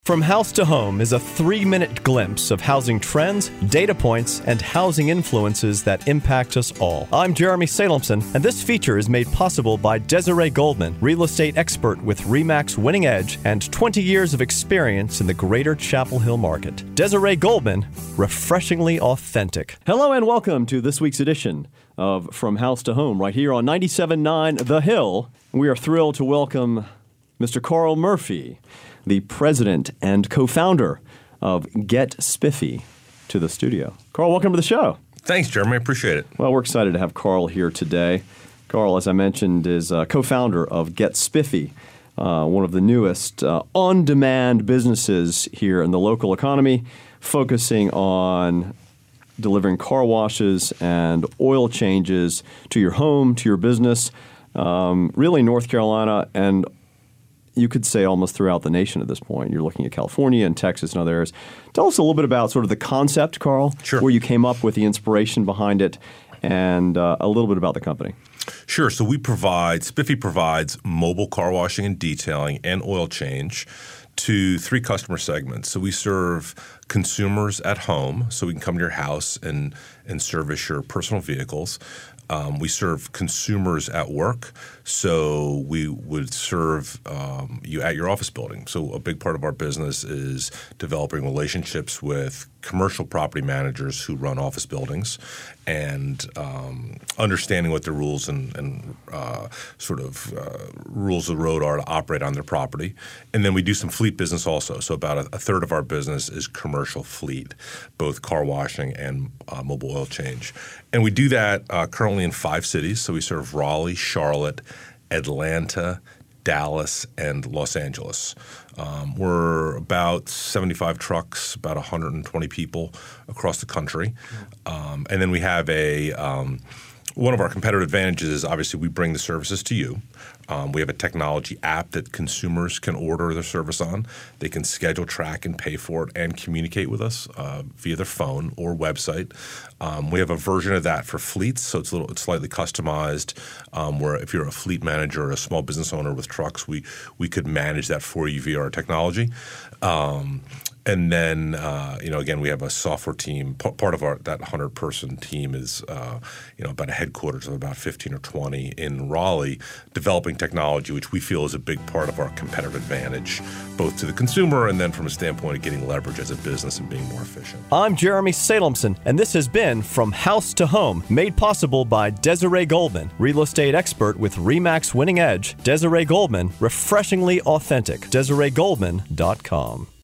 From House to Home is a 3-minute glimpse of housing trends, data points, and housing influences that impact us all. I'm Jeremy Salemson, and this feature is made possible by Desiree Goldman, real estate expert with RE/MAX Winning Edge and 20 years of experience in the greater Chapel Hill market. Desiree Goldman, refreshingly authentic. Hello and welcome to this week's edition of From House to Home, right here on 97.9 The Hill. We are thrilled to welcome Mr. Carl Murphy, the president and co-founder of Get Spiffy, to the studio. Carl, welcome to the show. Thanks, Jeremy. I appreciate it. Well, we're excited to have Carl here today. Carl, as I mentioned, is co-founder of Get Spiffy, one of the newest on-demand businesses here in the local economy, focusing on delivering car washes and oil changes to your home, to your business, really North Carolina and you could say almost throughout the nation at this point. You're looking at California and Texas and other areas. Tell us a little bit about sort of the concept, Carl, Sure. Where you came up with the inspiration behind it, and a little bit about the company. Sure. So Spiffy provides mobile car washing and detailing and oil change to 3 customer segments. So we serve consumers at home, so we can come to your house and service your personal vehicles. We serve consumers at work, so we would serve you at your office building. So a big part of our business is developing relationships with commercial property managers who run office buildings and understanding what the rules and rules of the road are to operate on their property. And then we do some fleet business also. So about a third of our business is commercial fleet, both car washing and mobile oil change. And we do that currently in 5 cities. So we serve Raleigh, Charlotte, Atlanta, Dallas, and Los Angeles. We're about 75 trucks, about 120 people across the country. And then we have one of our competitive advantages is obviously we bring the services to you. We have a technology app that consumers can order their service on. They can schedule, track, and pay for it and communicate with us via their phone or website. We have a version of that for fleets, so it's slightly customized where if you're a fleet manager or a small business owner with trucks, we could manage that for you via our technology. And then, again, we have a software team. Part of that 100-person team is, about a headquarters of about 15 or 20 in Raleigh, developing technology, which we feel is a big part of our competitive advantage, both to the consumer and then from a standpoint of getting leverage as a business and being more efficient. I'm Jeremy Salemson, and this has been From House to Home, made possible by Desiree Goldman, real estate expert with RE/MAX Winning Edge. Desiree Goldman, refreshingly authentic. DesireeGoldman.com.